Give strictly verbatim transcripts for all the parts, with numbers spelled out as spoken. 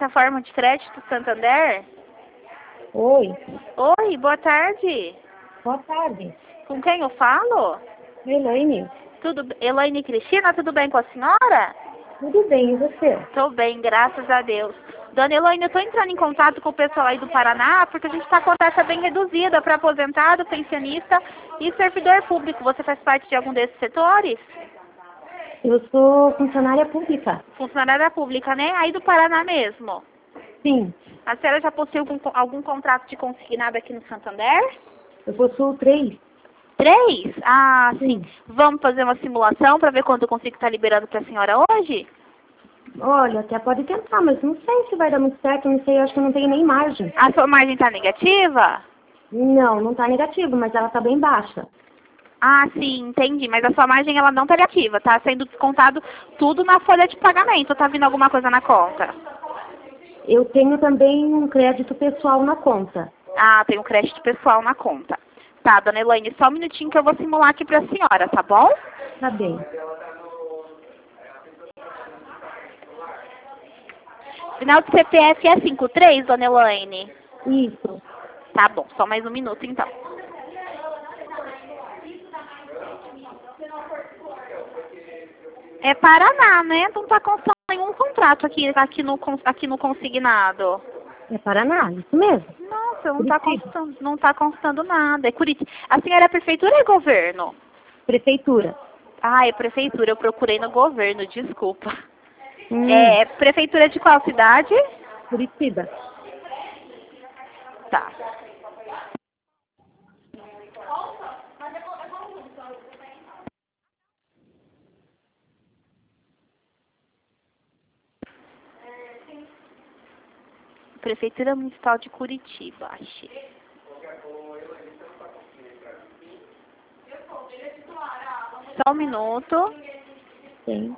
plataforma de crédito Santander? Oi, Oi, boa tarde. boa tarde. Com quem eu falo? Elaine, Tudo, Elaine Cristina, tudo bem com a senhora? tudo bem, e você? Tô bem, graças a Deus. Dona Elaine, eu tô entrando em contato com o pessoal aí do Paraná, porque a gente tá com taxa bem reduzida para aposentado, pensionista e servidor público. Você faz parte de algum desses setores? Eu sou funcionária pública. Funcionária pública, né? Aí do Paraná mesmo. Sim, A senhora já possui algum, algum contrato de consignado aqui no Santander? eu possuo três. Três? Ah, sim. Sim. Vamos fazer uma simulação para ver quanto eu consigo estar liberando para a senhora hoje? Olha, até pode tentar, mas não sei se vai dar muito certo, não sei, eu acho que eu não tenho nem margem. A sua margem está negativa? Não, não tá negativo, mas ela tá bem baixa. Ah, sim, entendi. Mas a sua margem ela não está negativa, tá sendo descontado tudo na folha de pagamento. Tá vindo alguma coisa na conta? Eu tenho também um crédito pessoal na conta. Ah, tem um crédito pessoal na conta. Tá, dona Elaine, só um minutinho que eu vou simular aqui para a senhora, tá bom? Tá bem. Final do C P F é cinquenta e três, dona Elaine? Isso. Tá bom, só mais um minuto então. É Paraná, né? Não tá constando nenhum contrato aqui, aqui, no, aqui no consignado. É Paraná, isso mesmo. Nossa, não tá, Curitiba. constando, não tá constando nada. É Curitiba. A senhora é prefeitura ou é governo? Prefeitura. Ah, é prefeitura. Eu procurei no governo, desculpa. Hum, É prefeitura de qual cidade? Curitiba. Tá. Prefeitura Municipal de Curitiba, achei. Só um minuto. Sim.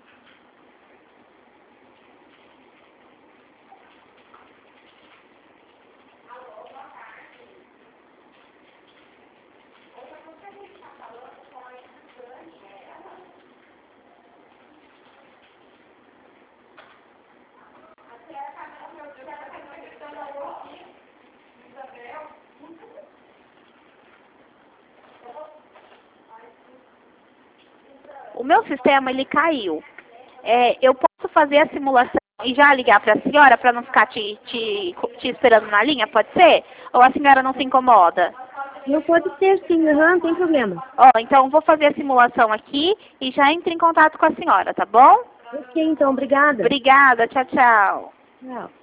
O meu sistema, ele caiu. É, eu posso fazer a simulação e já ligar para a senhora para não ficar te, te, te esperando na linha, pode ser? Ou a senhora não se incomoda? Não pode ser sim, aham, não tem problema. Ó, então vou fazer a simulação aqui e já entre em contato com a senhora, tá bom? Ok, então, obrigada. Obrigada, tchau, tchau. Tchau.